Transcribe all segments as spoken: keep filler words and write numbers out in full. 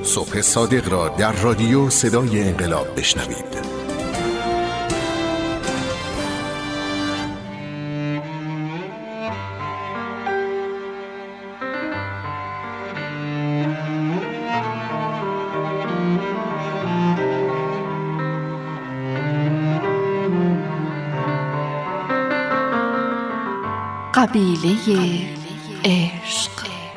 صبح صادق را در رادیو صدای انقلاب بشنوید. قبیله عشق.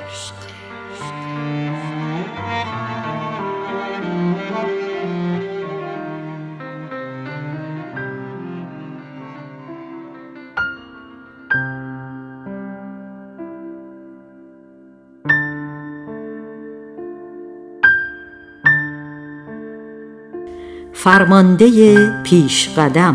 فرمانده پیشقدم.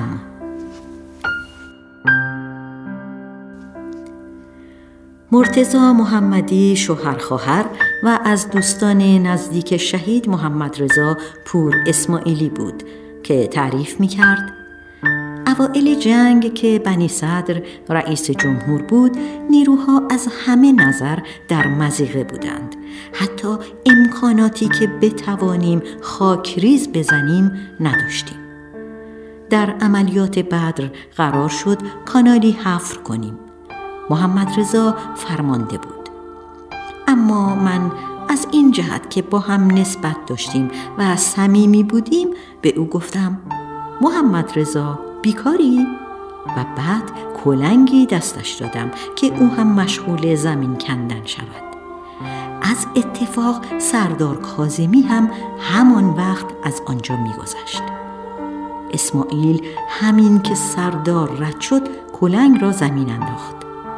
مرتضی محمدی شوهرخواهر و از دوستان نزدیک شهید محمد رضا پور اسماعیلی بود که تعریف می‌کرد اوایل جنگ که بنی صدر رئیس جمهور بود، نیروها از همه نظر در مضیقه بودند. حتی امکاناتی که بتوانیم خاکریز بزنیم نداشتیم. در عملیات بدر قرار شد کانالی حفر کنیم. محمد رضا فرمانده بود. اما من از این جهت که با هم نسبت داشتیم و صمیمی بودیم به او گفتم محمد رضا بیکاری؟ و بعد کلنگی دستش دادم که او هم مشغول زمین کندن شود. از اتفاق سردار کاظمی هم همان وقت از آنجا می‌گذشت. اسماعیل همین که سردار رد شد کلنگ را زمین انداخت.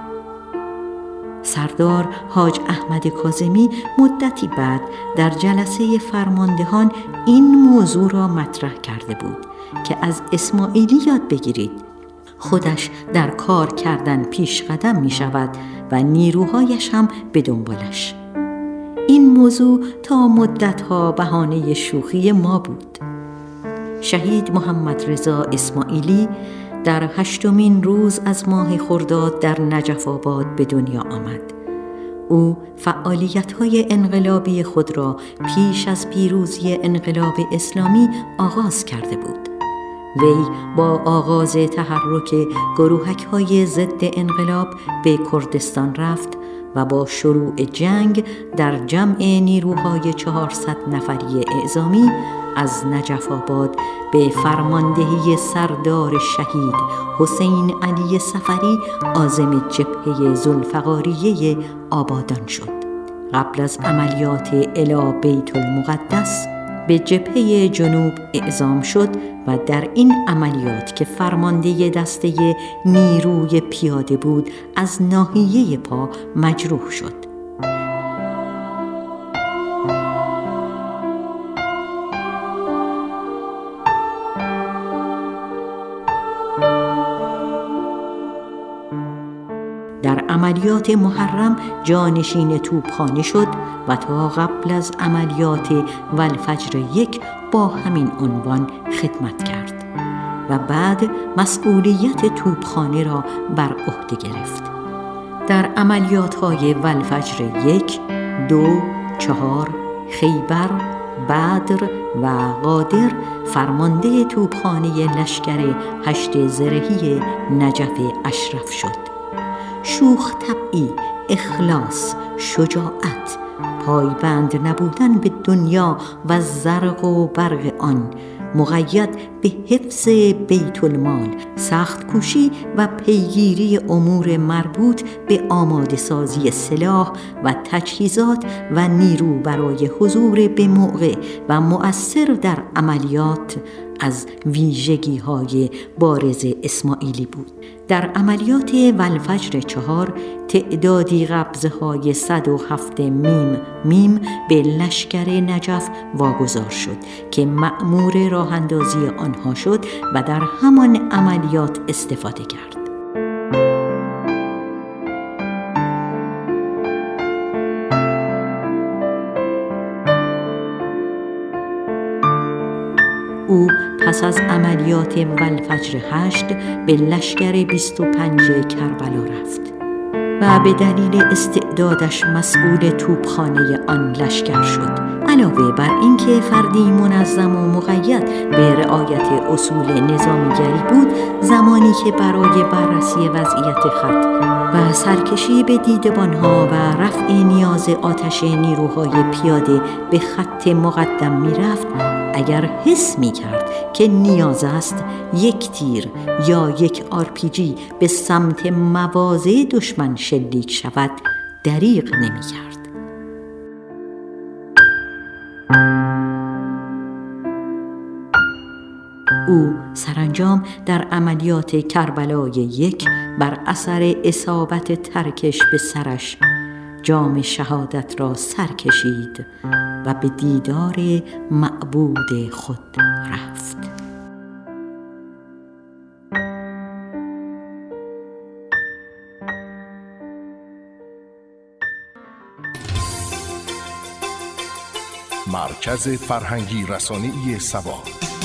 سردار حاج احمد کاظمی مدتی بعد در جلسه فرماندهان این موضوع را مطرح کرده بود که از اسماعیلی یاد بگیرید. خودش در کار کردن پیش قدم می شود و نیروهایش هم به دنبالش. این موضوع تا مدتها بهانه شوخی ما بود. شهید محمد رضا اسماعیلی در هشتمین روز از ماه خرداد در نجف آباد به دنیا آمد. او فعالیت‌های انقلابی خود را پیش از پیروزی انقلاب اسلامی آغاز کرده بود. وی با آغاز تحرک گروهک‌های ضد انقلاب به کردستان رفت و با شروع جنگ در جمع نیروهای چهارصد نفری اعزامی از نجف آباد به فرماندهی سردار شهید حسین علی صفری عازم جبهه ذوالفقاریه آبادان شد. قبل از عملیات الی بیت المقدس به جبهه جنوب اعزام شد و در این عملیات که فرمانده دسته نیروی پیاده بود از ناحیه پا مجروح شد. در عملیات محرم جانشین توپخانه شد و تا قبل از عملیات والفجر یک با همین عنوان خدمت کرد و بعد مسئولیت توپخانه را بر عهده گرفت. در عملیات‌های والفجر یک، دو، چهار، خیبر، بدر و قادر فرمانده توپخانه لشکر هشت زرهی نجف اشرف شد. شوخ طبعی، اخلاص، شجاعت، پایبند نبودن به دنیا و زرق و برق آن، مقید به حفظ بیت المال، سخت کوشی و پیگیری امور مربوط به آماده سازی سلاح و تجهیزات و نیرو برای حضور به موقع و مؤثر در عملیات از ویژگی های بارز اسماعیلی بود. در عملیات والفجر چهار تعدادی قبضه های صد و هفت میم میم به لشکر نجف واگذار شد که مأمور راه اندازی آنها شد و در همان عملیات استفاده کرد. او پس از عملیات والفجر هشت به لشکر بیست و پنج کربلا رفت و به دلیل استعدادش مسئول توپخانه آن لشکر شد. علاوه بر اینکه فردی منظم و مقید به رعایت اصول نظامیگری بود، زمانی که برای بررسی وضعیت خط و سرکشی به دیدبانها و رفع نیاز آتش نیروهای پیاده به خط مقدم می رفت، اگر حس می کرد که نیاز است یک تیر یا یک آر پی جی به سمت مواضع دشمن شلیک شود، دریغ نمی کرد. او سرانجام در عملیات کربلای یک بر اثر اصابت ترکش به سرش جام شهادت را سر کشید و به دیدار معبود خود رفت. مرکز فرهنگی رسانه‌ای سبا.